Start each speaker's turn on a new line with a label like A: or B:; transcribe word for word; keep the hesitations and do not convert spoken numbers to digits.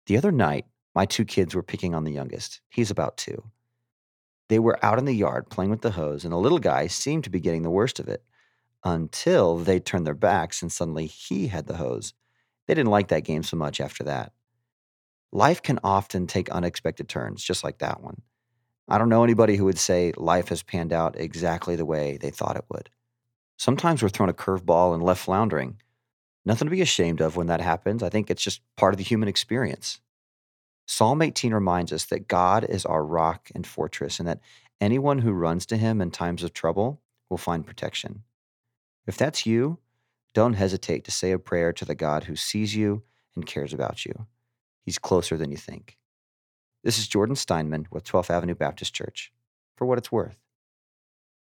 A: The other night, my two kids were picking on the youngest. He's about two. They were out in the yard playing with the hose, and the little guy seemed to be getting the worst of it until they turned their backs and suddenly he had the hose. They didn't like that game so much after that. Life can often take unexpected turns, just like that one. I don't know anybody who would say life has panned out exactly the way they thought it would. Sometimes we're thrown a curveball and left floundering. Nothing to be ashamed of when that happens. I think it's just part of the human experience. Psalm eighteen reminds us that God is our rock and fortress and that anyone who runs to him in times of trouble will find protection. If that's you, don't hesitate to say a prayer to the God who sees you and cares about you. He's closer than you think. This is Jordan Steinman with twelfth Avenue Baptist Church. For what it's worth.